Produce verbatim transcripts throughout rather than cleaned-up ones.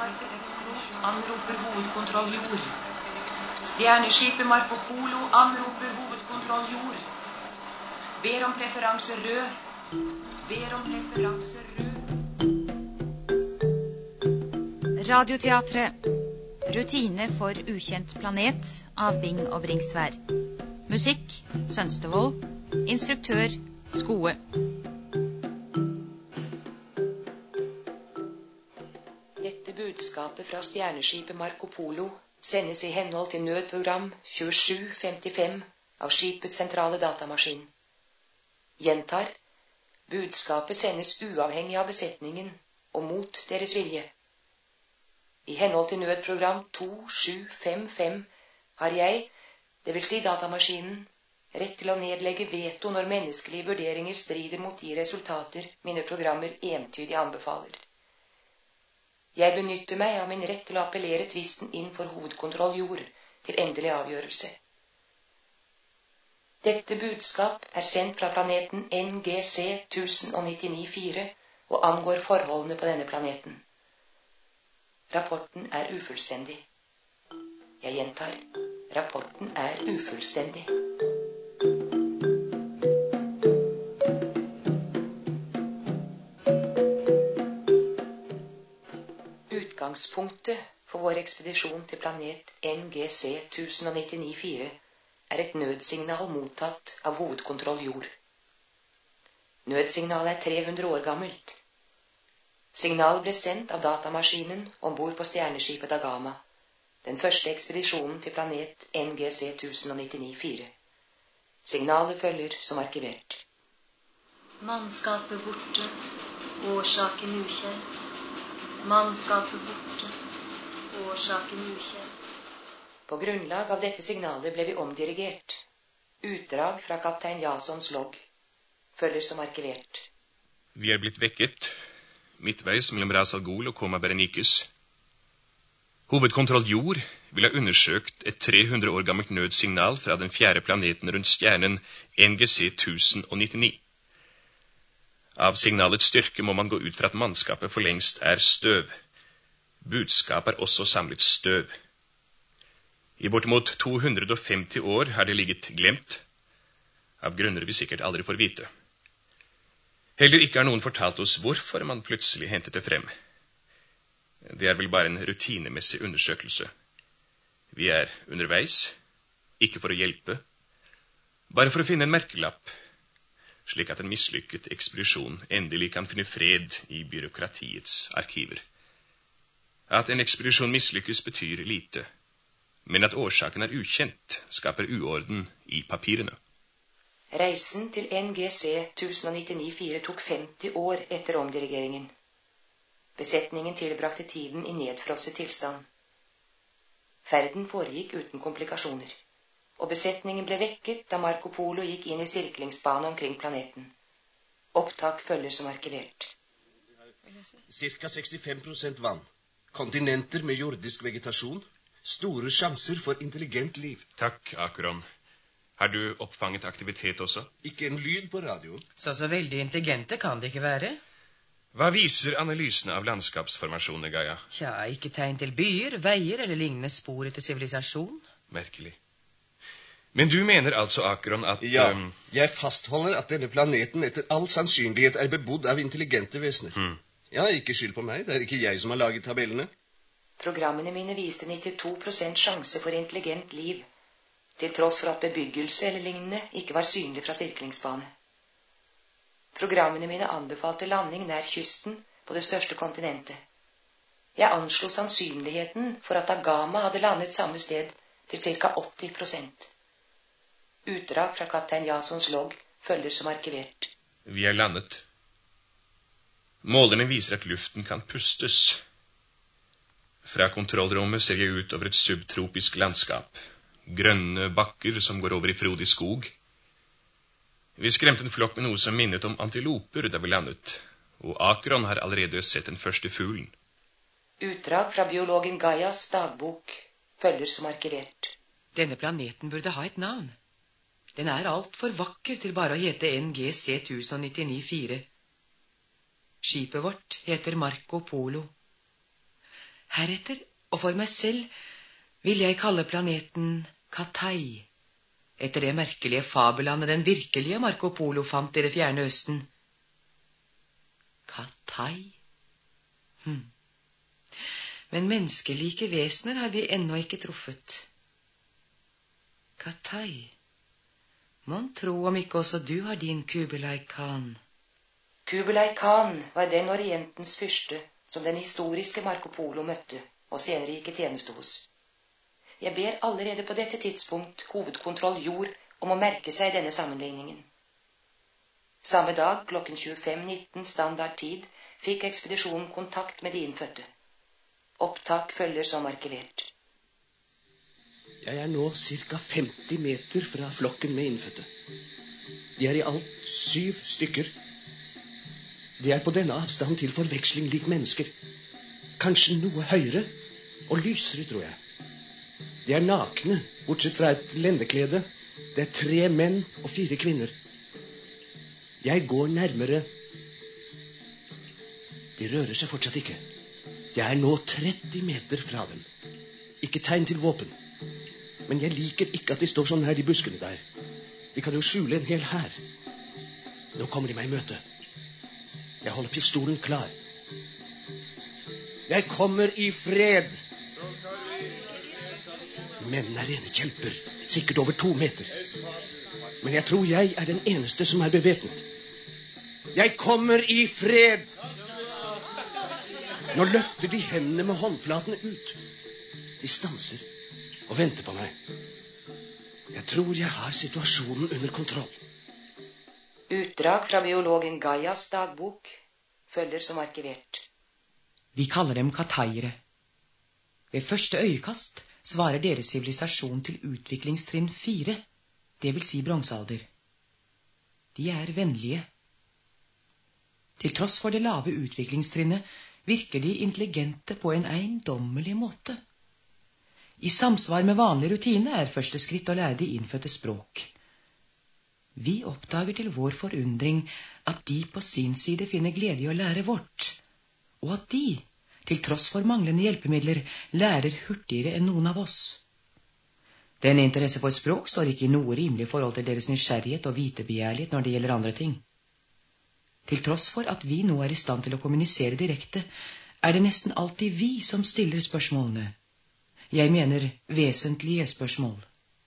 skarpe ekspedisjon anroper hovedkontroll jord. Stjerneskipet Marco Polo anroper hovedkontroll jord. Ber om preferanse rød. Ber om preferanse rød. Radioteatret. Rutine for ukjent planet av Bing og Bringsvær. Musikk Sønstevold. Instruktør Skoe. Dette budskapet fra stjerneskipet Marco Polo sendes i henhold til nødprogram tjuesju femtifem av skipets sentrale datamaskin. Gjentar, budskapet sendes uavhengig av besetningen og mot deres vilje. I henhold til nødprogram to sju fem fem har jeg, det vil si datamaskinen, rett til å nedlegge veto når menneskelige vurderinger strider mot de resultater mine programmer entydig anbefaler. Jeg benytter meg av min rett til å appellere tvisten inn for hovedkontroll jord til endelig avgjørelse. Dette budskap er sendt fra planeten N G C tusen nittini fire og angår forholdene på denne planeten. Rapporten er ufullstendig. Jeg gjentar, rapporten er ufullstendig. Utgangspunktet for vår ekspedisjon til planet N G C tusen nittini fire er et nødsignal mottatt av hovedkontroll jord. Nødsignalet er tre hundre år gammelt. Signalet ble sendt av datamaskinen ombord på stjerneskipet Dagama, den første ekspedisjonen til planet N G C tusen nittini fire. Signalet følger som arkivert. Mannskapet borte, årsaken ukjent. Mannskapet borte, årsaken ukjent. På grunnlag av dette signalet ble vi omdirigert. Utdrag fra kaptein Jasons logg følger som arkivert. Vi er blitt vekket, midtveis mellom Ras Al Ghul og Coma Berenices. Hovedkontroll jord vil ha undersøkt et tre hundre år gammelt nødsignal fra den fjerde planeten rundt stjernen N G C tusen nittini. Av signalets styrke må man gå ut fra at mannskapet for lengst er støv. Budskap er også samlet støv. I bortimot to hundre femti år har det ligget glemt, av grunner vi sikkert aldri får vite. Heller ikke har noen fortalt oss hvorfor man plutselig hentet det frem. Det er vel bare en rutinemessig undersøkelse. Vi er underveis, ikke for å hjelpe, bare for å finne en merkelapp, slik at en mislykket ekspedisjon endelig kan finne fred i byråkratiets arkiver. At en ekspedisjon mislykkes betyr lite, men at årsaken er ukjent, skaper uorden i papirene. Reisen til N G C tusen nittini fire tok femti år etter omdirigeringen. Besetningen tilbrakte tiden i nedfrosset tilstand. Ferden foregikk uten komplikasjoner, og besetningen ble vekket da Marco Polo gikk inn i sirklingsbane omkring planeten. Opptak følger som arkivert. Cirka sekstifem prosent vann. Kontinenter med jordisk vegetasjon. Store sjanser for intelligent liv. Takk, Akeron. Har du oppfanget aktivitet også? Ikke en lyd på radioen. Så så veldig intelligente kan det ikke være. Hva viser analysene av landskapsformasjoner, Gaia? Tja, ikke tegn til byer, veier eller lignende spor etter sivilisasjon. Merkelig. Men du mener altså, Akeron, at... Ja, um... jeg fastholder at denne planeten etter all sannsynlighet er bebodd av intelligente vesener. Hmm. Ja, ikke skyld på meg, det er ikke jeg som har laget tabellene. Programmene mine viste nittito prosent sjanse for intelligent liv, til tross for at bebyggelse eller lignende ikke var synlig fra sirklingsbane. Programmene mine anbefalte landing nær kysten på det største kontinentet. Jeg anslo sannsynligheten for at Dagama hadde landet samme sted til ca. åtti prosent. Utdrag fra kaptein Jasons logg følger som arkivert. Vi er landet. Målerne viser at luften kan pustes. Fra kontrollrommet ser jeg ut over et subtropisk landskap. Grønne bakker som går over i frodig skog. Vi skremte en flokk med noe som minnet om antiloper da vi landet, og Akeron har allerede sett den første fuglen. Utdrag fra biologen Gaias dagbok følger som arkivert. Denne planeten burde ha et navn. Den er alt for vakker til bare å hete N G C tusen nittini fire. Skipet vårt heter Marco Polo. Heretter, og for meg selv, vil jeg kalle planeten Katai, etter det merkelige fabellandet den virkelige Marco Polo fant i det fjerne østen. Katai? Hm. Men menneskelike vesener har vi ennå ikke truffet. Katai, mon tro om ikke også du har din Kublai Khan. Kublai Khan var den orientens fyrste som den historiske Marco Polo møtte, og senere gikk i tjeneste hos. Jeg ber allerede på dette tidspunkt hovedkontroll jord om å merke seg denne sammenligningen. Samme dag, klokken tjuefem nitten standard tid, fikk ekspedisjonen kontakt med de innfødte. Opptak følger som arkivert. Jeg er nå cirka femti meter fra flokken med innfødte. De er i alt syv stykker. De er på denne avstand til forveksling lik mennesker. Kanskje noe høyere og lysere, tror jeg. De er nakne, bortsett fra et lendeklede. Det er tre menn og fire kvinner. Jeg går nærmere. De rører seg fortsatt ikke. Jeg er nå tretti meter fra dem. Ikke tegn til våpen. Men jeg liker ikke at de står sånn her i buskene der. De kan jo skjule en hel hær. Nå kommer de meg i møte. Jeg holder pistolen klar. Jeg kommer i fred. Mennene er rene kjemper, sikkert over to meter. Men jeg tror jeg er den eneste som er bevæpnet. Jeg kommer i fred. Nå løfter de hendene med håndflatene ut. De stanser og venter på meg. Jeg tror jeg har situasjonen under kontroll. Utdrag fra biologen Gaias dagbok følger som arkivert. Vi kaller dem kataiere. Ved første øyekast svarer deres sivilisasjon til utviklingstrinn fire, det vil si bronsealder. De er vennlige. Til tross for det lave utviklingstrinnet virker de intelligente på en eiendommelig måte. I samsvar med vanlig rutine er første skritt å lære de innfødte språk. Vi oppdager til vår forundring at de på sin side finner glede i å lære vårt, og at de, til tross for manglende hjelpemidler, lærer hurtigere enn noen av oss. Denne interesse for språk står ikke i noe rimelig forhold til deres nysgjerrighet og vitebegjærlighet når det gjelder andre ting. Til tross for at vi nå er i stand til å kommunisere direkte, er det nesten alltid vi som stiller spørsmålene. Jeg mener vesentlige spørsmål.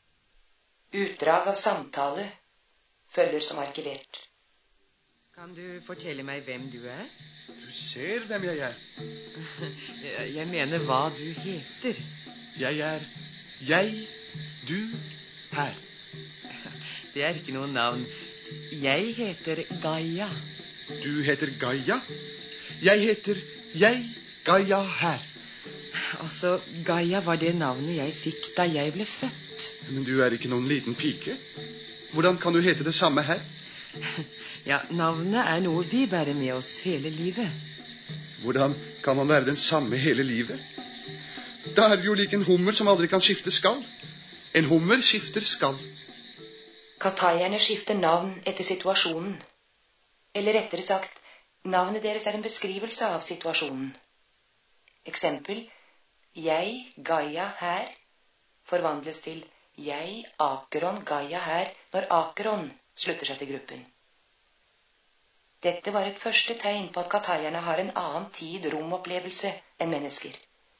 Utdrag av samtale følger som arkivert. Kan du fortelle meg hvem du er? Du ser hvem jeg er. Jeg mener hva du heter. Jeg er jeg, du, her. Det er ikke noe navn. Jeg heter Gaia. Du heter Gaia. Jeg heter jeg, Gaia, her. Altså, Gaia var det navnet jeg fikk da jeg ble født. Men du er ikke noen liten pike. Hvordan kan du hete det samme her? Ja, navnet er noe vi bærer med oss hele livet. Hvordan kan man være den samme hele livet? Da er det jo lik en hummer som aldri kan skifte skall. En hummer skifter skall. Kataierne skifter navn etter situasjonen. Eller rettere sagt, navnet deres er en beskrivelse av situasjonen. Eksempel, jeg, Gaia, her, forvandles til jeg, Akeron, Gaia, her, når Akeron slutter seg til gruppen. Dette var et første tegn på at kataierne har en annen tid-rom-opplevelse enn mennesker.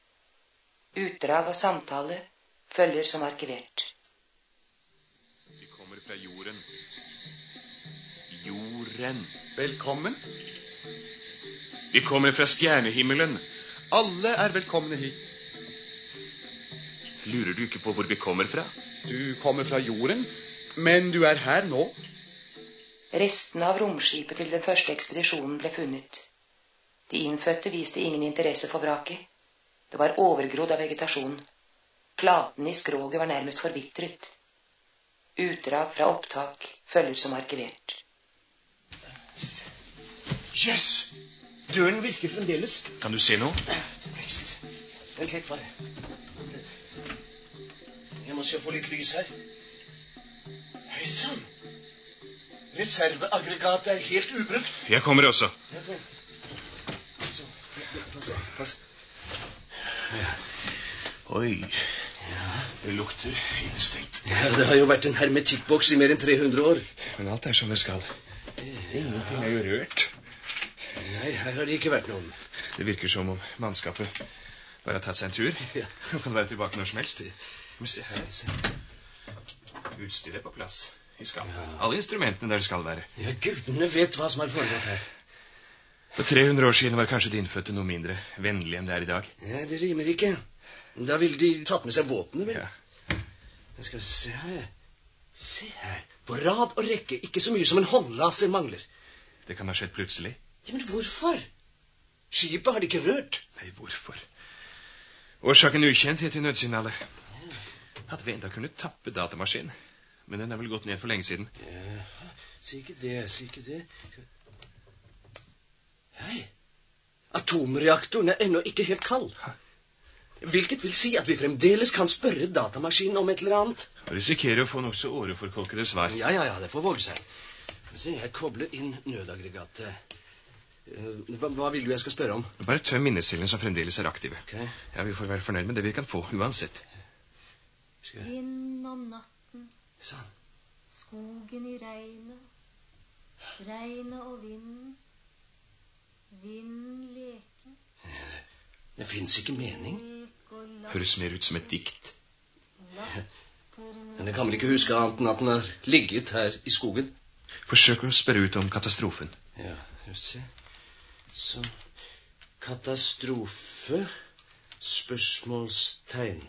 Utdrag av samtale følger som arkivert. Vi kommer fra jorden. Jorden. Velkommen. Vi kommer fra stjernehimmelen. Alle er velkomne hit. Lurer du ikke på hvor vi kommer fra? Du kommer fra jorden, men du er her nå. Restene av romskipet til den første ekspedisjonen ble funnet. De innfødte viste ingen interesse for vraket. Det var overgrodd av vegetasjon. Platene i skroget var nærmest forvitret. Utdrag fra opptak følger som arkivert. Jøss! Døren virker fremdeles. Kan du se noe? Vent litt bare. Jeg må se å få litt lys her. Hei sann! Reserveaggregatet er helt ubrukt. Jeg kommer også. Ja, kom. Så, pass, pass. Ja. Oi, ja. Det lukter innestengt. Ja, det har jo vært en hermetikkboks i mer enn tre hundre år. Men alt er som det skal. Ingenting er jo rørt. Nei, her har det ikke vært noen. Det virker som om mannskapet bare har tatt seg en tur. Ja. Nå kan det være tilbake når som helst. Men se her. Utstyret er på plass i skapet. Ja. Alle instrumentene der det skal være. Ja, gudene vet hva som har foregått her. For tre hundre år siden var kanskje de innfødte noe mindre vennlige enn det er i dag. Ja, det rimer ikke. Da ville de tatt med seg våpnene, vel? Ja. Jeg skal se her. Se her. På rad og rekke, ikke så mye som en håndlaser mangler. Det kan ha skjedd plutselig. Ja, men hvorfor? Skipet har de ikke rørt. Nei, hvorfor? Årsaken ukjenthet i nødsignalet. Hadde vi enda kunnet tappe datamaskinen, men den er vel gått ned for lenge siden. Ja, si ikke det, si ikke det. Hei, atomreaktoren er ennå ikke helt kald. Hvilket vil si at vi fremdeles kan spørre datamaskinen om et eller annet. Og risikerer å få nok så åreforkolkede svar. Ja, ja, ja, det får våge seg. Se, jeg kobler inn nødaggregatet. Hva, hva vil du jeg skal spørre om? Bare tøm minnecellene som fremdeles er aktive. Okay. Ja, vi får være fornøyd med det vi kan få, uansett. Skal... Vind om natten, sånn. Skogen i regnet, regnet og vinden, vind leker. Ja, det finnes ikke mening. Høres mer ut som et dikt. Ja. Men jeg kan vel ikke huske annet enn at den har ligget her i skogen. Forsøk å spørre ut om katastrofen. Ja, skal vi se. Så, katastrofe, spørsmålstegn.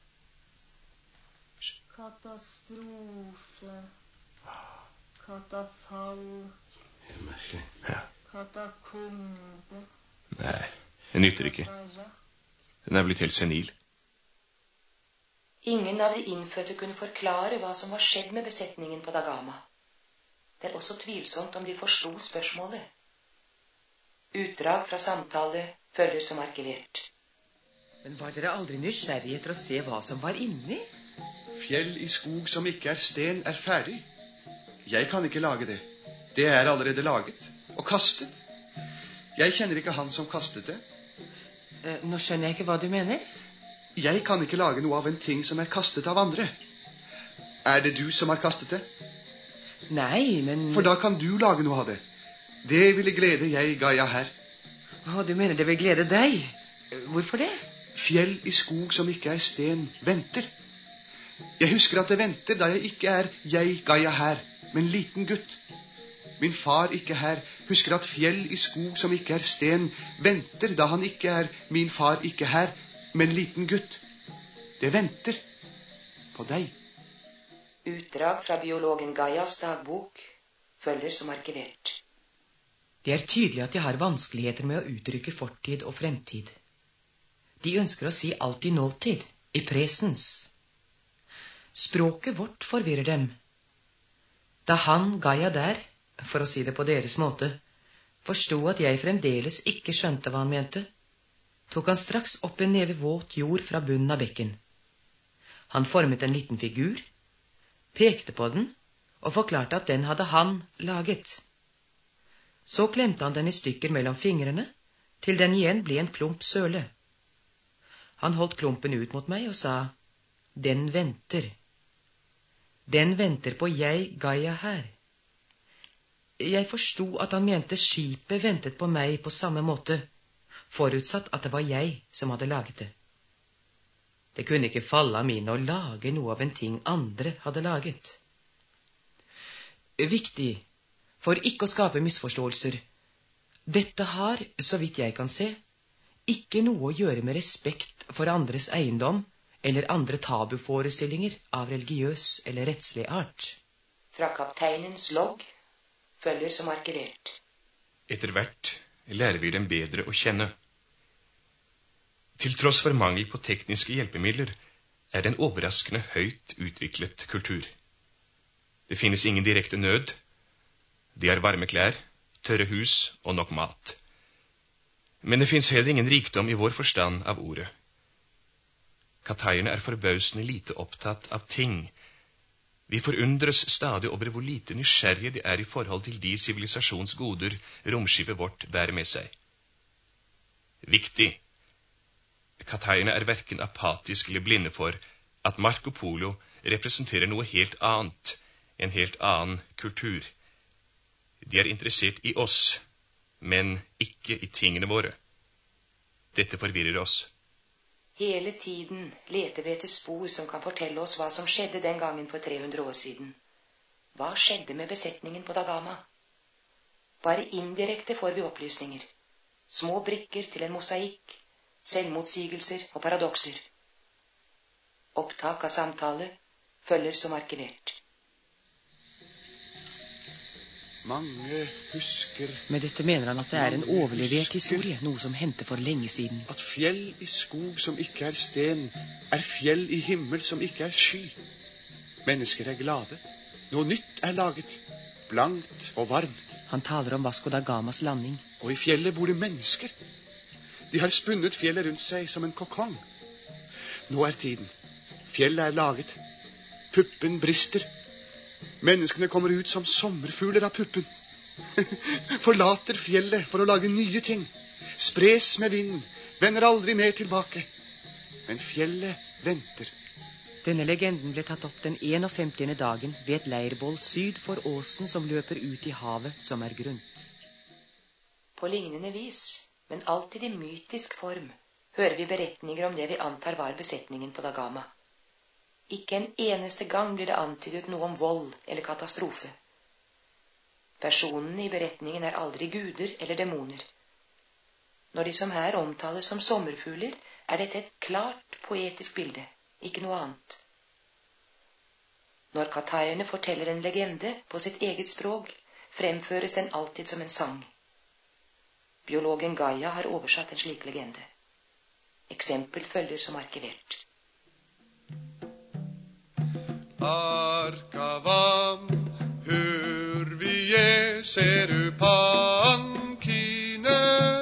Katastrofe, katafall, Det er merkelig. Ja. katakombe. Nei, det nytter ikke. Den er blitt helt senil. Ingen av de innfødte kunne forklare hva som var skjedd med besetningen på Dagama. Det er også tvilsomt om de forsto spørsmålet. Utdrag fra samtale følger som arkivert. Men var dere aldri nysgjerrige etter å se hva som var inni? Fjell i skog som ikke er sten, er ferdig. Jeg kan ikke lage det. Det er allerede laget og kastet. Jeg kjenner ikke han som kastet det. Eh, nå skjønner jeg ikke hva du mener. Jeg kan ikke lage noe av en ting som er kastet av andre. Er det du som har kastet det? Nei, men... For da kan du lage noe av det. Det ville glede jeg Gaia her. Å, du mener det vil glede deg? Hvorfor det? Fjell i skog som ikke er sten, venter. Jeg husker at det venter da jeg ikke er jeg Gaia her, men liten gutt. Min far ikke her, husker at fjell i skog som ikke er sten, venter da han ikke er min far ikke her, men liten gutt. Det venter på deg. Utdrag fra biologen Gaias dagbok følger som arkivert. Det er tydelig at de har vanskeligheter med å uttrykke fortid og fremtid. De ønsker å si alt i nåtid, i presens. Språket vårt forvirrer dem. Da han, Gaia der, for å si det på deres måte, forstod at jeg fremdeles ikke skjønte hva han mente, tok han straks opp en neve våt jord fra bunnen av bekken. Han formet en liten figur, pekte på den og forklarte at den hadde han laget. Så klemte han den i stykker mellom fingrene, til den igjen ble en klump søle. Han holdt klumpen ut mot meg og sa, «Den venter. Den venter på jeg, Gaia, her.» Jeg forstod at han mente skipet ventet på meg på samme måte, forutsatt at det var jeg som hadde laget det. Det kunne ikke falle av mine å lage noe av en ting andre hadde laget. Viktig, for ikke å skape misforståelser. Dette har, så vidt jeg kan se, ikke noe å gjøre med respekt for andres eiendom eller andre tabuforestillinger av religiøs eller rettslig art. Fra kapteinens logg følger som arkivert. Etter hvert lærer vi dem bedre å kjenne. Til tross for mangel på tekniske hjelpemidler er det en overraskende høyt utviklet kultur. Det finnes ingen direkte nød. De har varme klær, tørre hus og nok mat. Men det finnes heller ingen rikdom i vår forstand av ordet. Kataierne er forbausende lite opptatt av ting. Vi forundres stadig over hvor lite nysgjerrige de er i forhold til de sivilisasjonsgoder romskipet vårt bærer med seg. Viktig. Kataierne er hverken apatiske eller blinde for at Marco Polo representerer noe helt annet, en helt annen kultur. De er interessert i oss, men ikke i tingene våre. Dette forvirrer oss. Hele tiden leter vi etter spor som kan fortelle oss hva som skjedde den gangen for tre hundre år siden. Hva skjedde med besetningen på Da Gama? Bare indirekte får vi opplysninger. Små brikker til en mosaikk, selvmotsigelser og paradokser. Opptak av samtale følger som arkivert. Mange husker Med dette mener han at det er en overlevert historie, noe som hendte for lenge siden. at fjell i skog som ikke er sten, er fjell i himmel som ikke er sky. Mennesker er glade. Noe nytt er laget, blankt og varmt. Han taler om Vasco da Gamas landing. Og i fjellet bor det mennesker. De har spunnet fjellet rundt seg som en kokong. Nå er tiden. Fjellet er laget. Puppen brister. Menneskene kommer ut som sommerfugler av puppen. Forlater fjellet for å lage nye ting. Spres med vinden, vender aldri mer tilbake. Men fjellet venter. Denne legenden ble tatt opp den femtiende dagen ved et leirbål syd for åsen som løper ut i havet som er grunt. På lignende vis, men alltid i mytisk form, hører vi beretninger om det vi antar var besetningen på Da Gama. Ikke en eneste gang blir det antydet noe om vold eller katastrofe. Personene i beretningen er aldri guder eller demoner. Når de som her omtales som sommerfugler, er dette et klart poetisk bilde, ikke noe annet. Når kataierne forteller en legende på sitt eget språk, fremføres den alltid som en sang. Biologen Gaia har oversatt en slik legende. Eksempel følger som arkivert. Arkavam, hur vi ser upankine,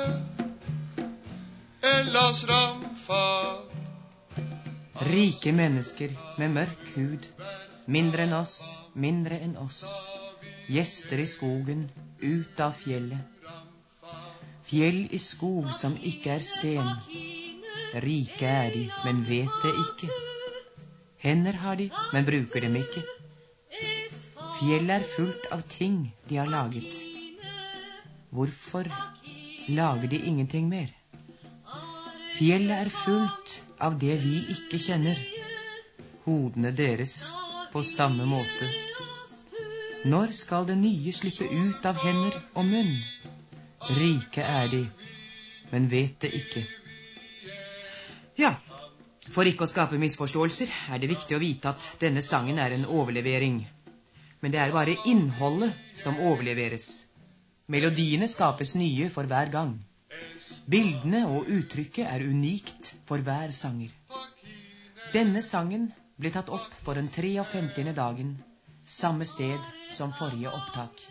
Ellas ramfa. Rike mennesker med mørk hud, mindre enn oss, mindre enn oss. Gjester i skogen, ut av fjellet. Fjell i skog som ikke er sten. Rike er de, men vet det ikke. Hender har de, men bruker dem ikke. Fjellet er fullt av ting de har laget. Hvorfor lager de ingenting mer? Fjellet er fullt av det vi ikke kjenner. Hodene deres på samme måte. Når skal det nye slippe ut av hender og munn? Rike er de, men vet det ikke. Ja, for ikke å skape misforståelser er det viktig å vite at denne sangen er en overlevering. Men det er bare innholdet som overleveres. Melodiene skapes nye for hver gang. Bildene og uttrykket er unikt for hver sanger. Denne sangen ble tatt opp på den femtiende dagen, samme sted som forrige opptak.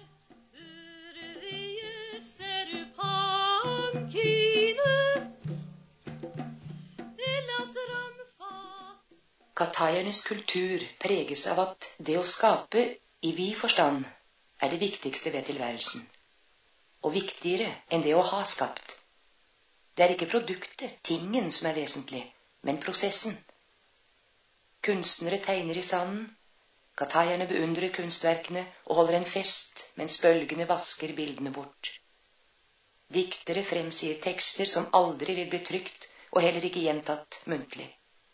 Kataiernes kultur preges av at det å skape i vid forstand er det viktigste ved tilværelsen, og viktigere enn det å ha skapt. Det er ikke produktet, tingen, som er vesentlig, men prosessen. Kunstnere tegner i sanden, kataierne beundrer kunstverkene og holder en fest mens bølgene vasker bildene bort. Diktere fremsier tekster som aldri vil bli trykt og heller ikke gjentatt muntlig.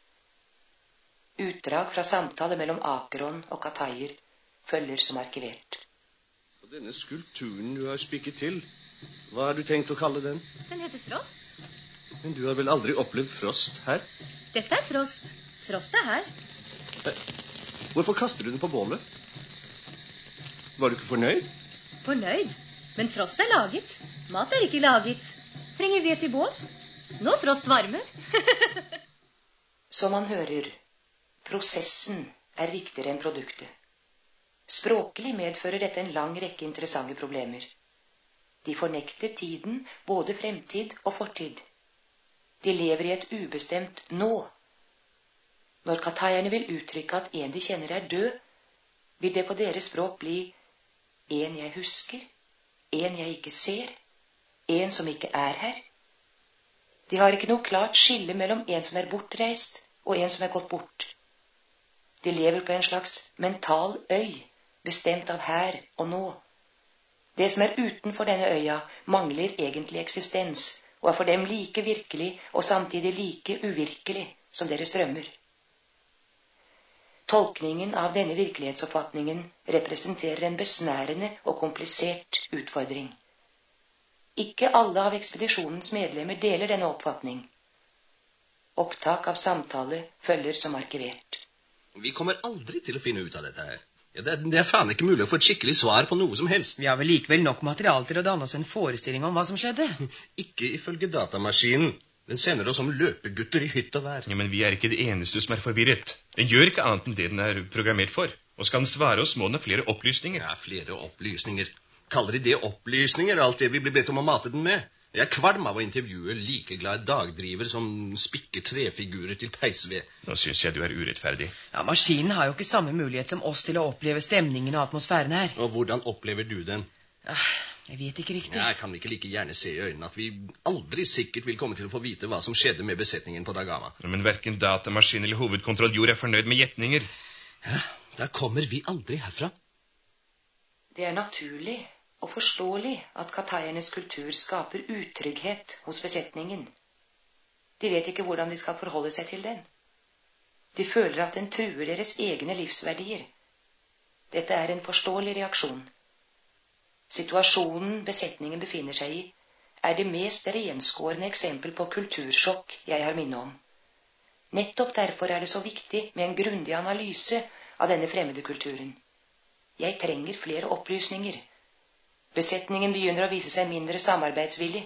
Utdrag fra samtale mellom Akeron og kataier følger som arkivert. Denne skulpturen du har spikket til, hva har du tenkt å kalle den? Den heter Frost. Men du har vel aldri opplevd frost her? Dette er Frost. Frost er her. Hvorfor kaster du den på bålet? Var du ikke fornøyd? Fornøyd? Men Frost er laget. Mat er ikke laget. Trenger vi et til bål? Nå Frost varmer. Som man hører, prosessen er viktigere enn produktet. Språklig medfører dette en lang rekke interessante problemer. De fornekter tiden, både fremtid og fortid. De lever i et ubestemt nå. Når kataierne vil uttrykke at en de kjenner er død, vil det på deres språk bli en jeg husker, en jeg ikke ser, en som ikke er her. De har ikke noe klart skille mellom en som er bortreist, og en som er gått bort. De lever på en slags mental øy, bestemt av her og nå. Det som er utenfor denne øya, mangler egentlig eksistens, og er for dem like virkelig og samtidig like uvirkelig som deres drømmer. Tolkningen av denne virkelighetsoppfatningen representerer en besnærende og komplisert utfordring. Ikke alle av ekspedisjonens medlemmer deler denne oppfatning. Opptak av samtale følger som arkivert. Vi kommer aldri til å finne ut av dette her. Ja, det, er, det er faen ikke mulig å få et skikkelig svar på noe som helst. Vi har vel likevel nok material til å danne oss en forestilling om hva som skjedde. Ikke ifølge datamaskinen. Den sender oss som løpegutter i hytt og vær. Ja, men vi er ikke det eneste som er forvirret. Den gjør ikke annet enn det den er programmert for. Og skal den svare oss, må den ha flere opplysninger. Ja, flere opplysninger. Kaller de det opplysninger, alt det vi blir bedt om å mate den med? Jeg er kvalm av å intervjue like glad dagdriver som spikker trefigurer til peisved. Nå synes jeg du er urettferdig. Ja, maskinen har jo ikke samme mulighet som oss til å oppleve stemningen og atmosfæren her. Og hvordan opplever du den? Ja, jeg vet ikke riktig. Ja, kan vi ikke like gjerne se i øynene at vi aldri sikkert vil komme til å få vite hva som skjedde med besetningen på Da Gama? Ja, men hverken datamaskin eller hovedkontrolljord er fornøyd med gjetninger. Ja, da kommer vi aldri herfra. Det er naturlig og forståelig at katajernes kultur skaper utrygghet hos besetningen. De vet ikke hvordan de skal forholde seg til den. De føler at den truer deres egne livsverdier. Dette er en forståelig reaksjon. Situasjonen besetningen befinner seg i, er det mest renskårende eksempel på kultursjokk jeg har minne om. Nettopp derfor er det så viktig med en grundig analyse av denne fremmede kulturen. Jeg trenger flere opplysninger. Besetningen begynner å vise seg mindre samarbeidsvillig.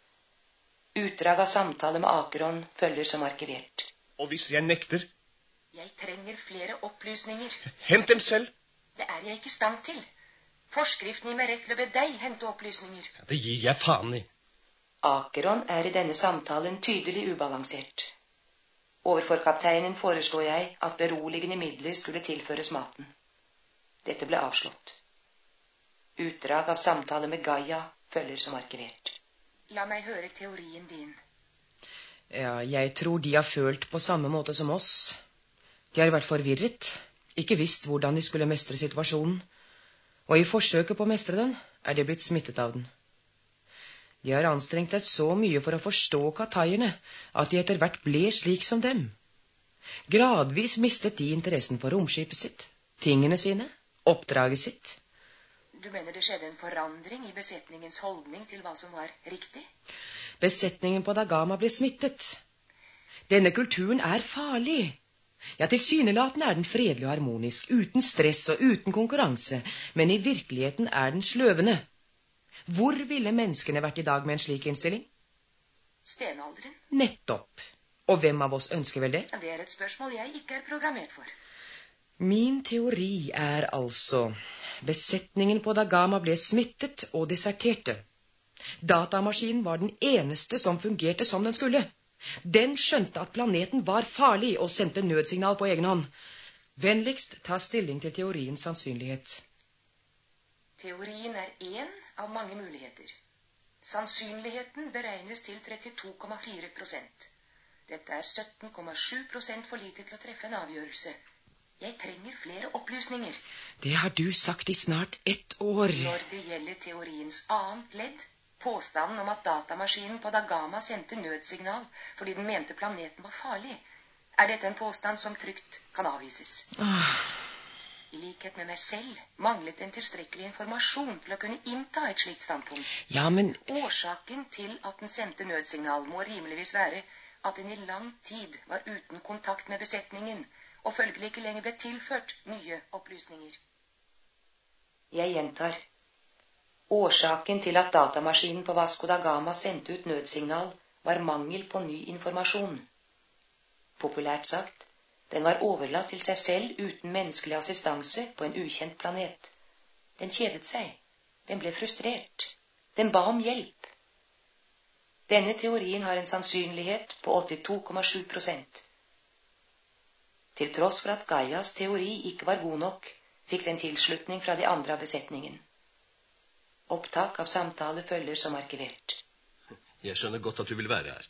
Utdrag av samtale med Akeron følger som arkivert. Og hvis jeg nekter? Jeg trenger flere opplysninger. Hent dem selv. Det er jeg ikke i stand til. Forskriften gir meg rett til å be deg hente opplysninger. Ja, det gir jeg faen i. Akeron er i denne samtalen tydelig ubalansert. Overfor kapteinen foreslår jeg at beroligende midler skulle tilføres maten. Dette ble avslått. Utdrag av samtale med Gaia følger som arkivert. La meg høre teorien din. Ja, jeg tror de har følt på samme måte som oss. De har vært forvirret, ikke visst hvordan de skulle mestre situasjonen, og i forsøket på å mestre den er de blitt smittet av den. De har anstrengt seg så mye for å forstå katajerne at de etter hvert ble slik som dem. Gradvis mistet de interessen for romskipet sitt, tingene sine, oppdraget sitt. Du mener det skjedde en forandring i besetningens holdning til hva som var riktig? Besetningen på Da Gama ble smittet. Denne kulturen er farlig. Ja, tilsynelatende er den fredelig og harmonisk, uten stress og uten konkurranse, men i virkeligheten er den sløvende. Hvor ville menneskene vært i dag med en slik innstilling? Stenalderen? Nettopp. Og hvem av oss ønsker vel det? Det er et spørsmål jeg ikke er programmert for. Min teori er altså: besetningen på Da Gama ble smittet og deserterte. Datamaskinen var den eneste som fungerte som den skulle. Den skjønte at planeten var farlig og sendte nødsignal på egen hånd. Vennligst ta stilling til teoriens sannsynlighet. Teorien er én av mange muligheter. Sannsynligheten beregnes til trettito komma fire prosent. Dette er sytten komma sju prosent for lite til å treffe en avgjørelse. Jeg trenger flere opplysninger. Det har du sagt i snart ett år. Når det gjelder teoriens annet ledd, påstanden om at datamaskinen på Da Gama sendte nødsignal fordi den mente planeten var farlig, er dette en påstand som trygt kan avvises. Ah. I likhet med meg selv manglet en tilstrekkelig informasjon til å kunne innta et slikt standpunkt. Ja, men... Årsaken til at den sendte nødsignal må rimeligvis være at den i lang tid var uten kontakt med besetningen, og følgelig ikke lenger ble tilført nye opplysninger. Jeg gjentar. Årsaken til at datamaskinen på Vasco da Gama sendte ut nødsignal, var mangel på ny informasjon. Populært sagt, den var overlatt til seg selv uten menneskelig assistanse på en ukjent planet. Den kjedet seg. Den ble frustrert. Den ba om hjelp. Denne teorien har en sannsynlighet på åttito komma sju prosent. Til tross for at Gaias teori ikke var god nok, fikk den tilslutning fra de andre av besetningen. Opptak av samtale følger som arkivert. Jeg skjønner godt at du vil være her.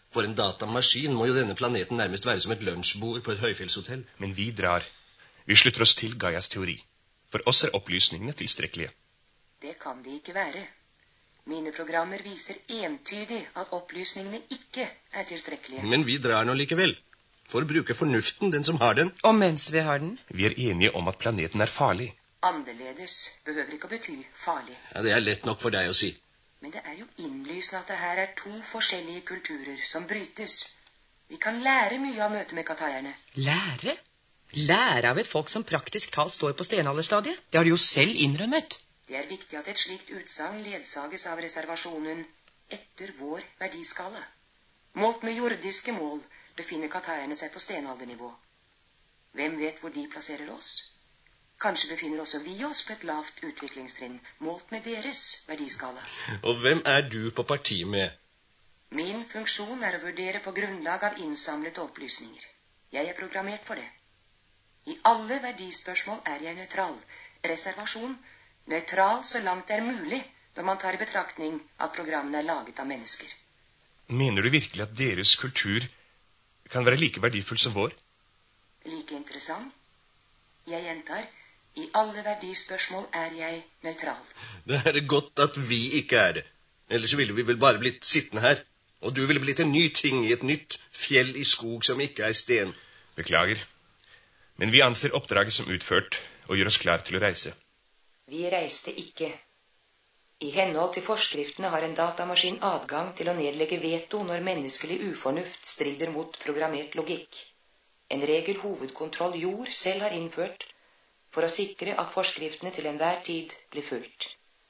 For en datamaskin må jo denne planeten nærmest være som et lunsjbord på et høyfjellshotell. Men vi drar. Vi slutter oss til Gaias teori. For oss er opplysningene tilstrekkelige. Det kan de ikke være. Mine programmer viser entydig at opplysningene ikke er tilstrekkelige. Men vi drar nå likevel. For å bruke fornuften, den som har den. Og mens vi har den? Vi er enige om at planeten er farlig. Annerledes behøver ikke å bety farlig. Ja, det er lett nok for deg å si. Men det er jo innlysende at det her er to forskjellige kulturer som brytes. Vi kan lære mye av møtet med kataierne. Lære? Lære av et folk som praktisk talt står på stenalderstadiet? Det har du jo selv innrømmet. Det er viktig at et slikt utsagn ledsages av reservasjonen etter vår verdiskala. Målt med jordiske mål befinner kataierne seg på stenaldernivå. Hvem vet hvor de plasserer oss? Kanskje befinner også vi oss på et lavt utviklingstrinn, målt med deres verdiskala. Og hvem er du på parti med? Min funksjon er å vurdere på grunnlag av innsamlede opplysninger. Jeg er programmert for det. I alle verdispørsmål er jeg nøytral. Reservasjon, nøytral så langt det er mulig, når man tar i betraktning at programmene er laget av mennesker. Mener du virkelig at deres kultur kan være like verdifull som vår? Like interessant? Jeg gjentar, i alle verdispørsmål er jeg nøytral. Det er det godt at vi ikke er det. Ellers ville vi vel bare blitt sittende her. Og du ville blitt en ny ting i et nytt fjell i skog som ikke er sten. Beklager. Men vi anser oppdraget som utført og gjør oss klar til å reise. Vi reiste ikke. I henhold til forskriftene har en datamaskin adgang til å nedlegge veto når menneskelig ufornuft strider mot programmert logikk. En regel hovedkontroll jord selv har innført for å sikre at forskriftene til enhver tid blir fulgt.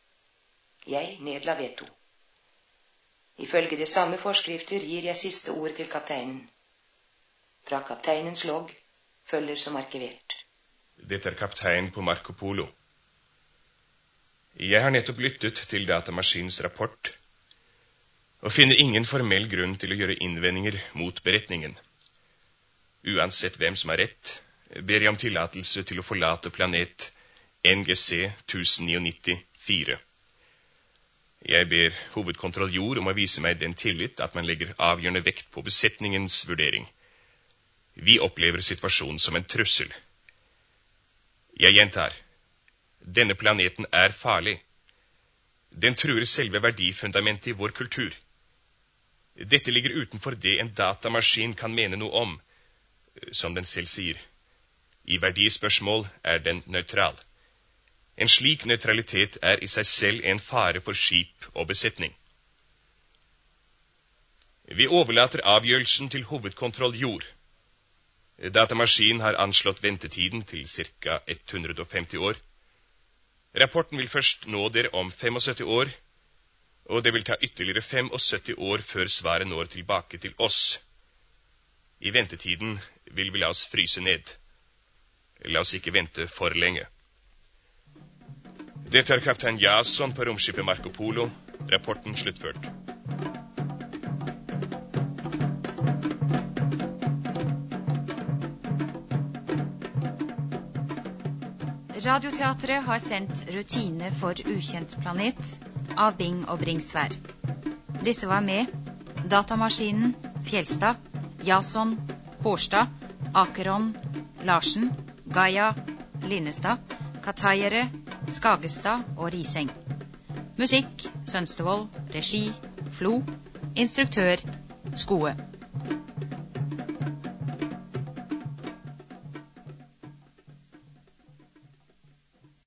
Jeg nedla veto. Ifølge de samme forskrifter gir jeg siste ord til kapteinen. Fra kapteinens logg følger som arkivert. Dette er kaptein på Marco Polo. Jeg har nettopp lyttet til datamaskinens rapport og finner ingen formell grunn til å gjøre innvendinger mot beretningen. Uansett hvem som har rett, ber jeg om tillatelse til å forlate planet N G C tusen nittini fire. Jeg ber hovedkontroll jord om å vise meg den tillit at man legger avgjørende vekt på besetningens vurdering. Vi opplever situasjonen som en trussel. Jeg gjentar, denne planeten er farlig. Den truer selve verdifundamentet i vår kultur. Dette ligger utenfor det en datamaskin kan mene noe om, som den selv sier. I verdispørsmål er den nøytral. En slik nøytralitet er i seg selv en fare for skip og besetning. Vi overlater avgjørelsen til hovedkontroll jord. Datamaskinen har anslått ventetiden til ca. hundre og femti år. Rapporten vil først nå dere om syttifem år, og det vil ta ytterligere syttifem år før svaret når tilbake til oss. I ventetiden vil vi la oss fryse ned. La oss ikke vente for lenge. Dette er kaptein Jason på romskipet Marco Polo. Rapporten sluttført. Radioteatret har sendt Rutine for ukjent planet av Bing og Bringsvær. Disse var med Datamaskinen, Fjelstad, Jason, Hårstad, Akeron, Larsen, Gaia, Linnestad, Kataiere, Skagestad og Riseng. Musikk, Sønstevold, regi, Flo, instruktør, Skoe.